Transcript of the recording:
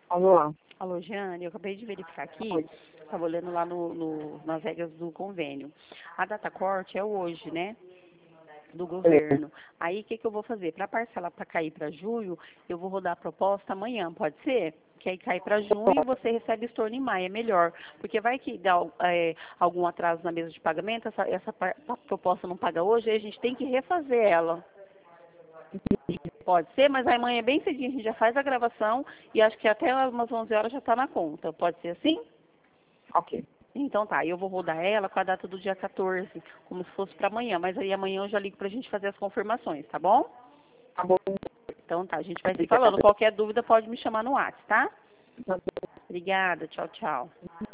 Alô? Alô, Jane, eu acabei de verificar aqui, Oi. estava olhando lá nas regras do convênio. A data corte é hoje, né? Do governo. Aí, o que eu vou fazer? Para parcelar para cair para julho, eu vou rodar a proposta amanhã, pode ser? Que aí cai para junho e você recebe estorno em maio, é melhor. Porque vai que dá algum atraso na mesa de pagamento, a proposta não paga hoje, aí a gente tem que refazer ela. Pode ser, mas aí amanhã bem cedinho a gente já faz a gravação e acho que até umas 11 horas já está na conta. Pode ser assim? Ok. Então tá, eu vou rodar ela com a data do dia 14, como se fosse para amanhã, mas aí amanhã eu já ligo pra gente fazer as confirmações, tá bom? Tá bom. Então tá, a gente vai se falando. Obrigada. Qualquer dúvida pode me chamar no WhatsApp, tá? Tá bom. Obrigada, tchau, tchau.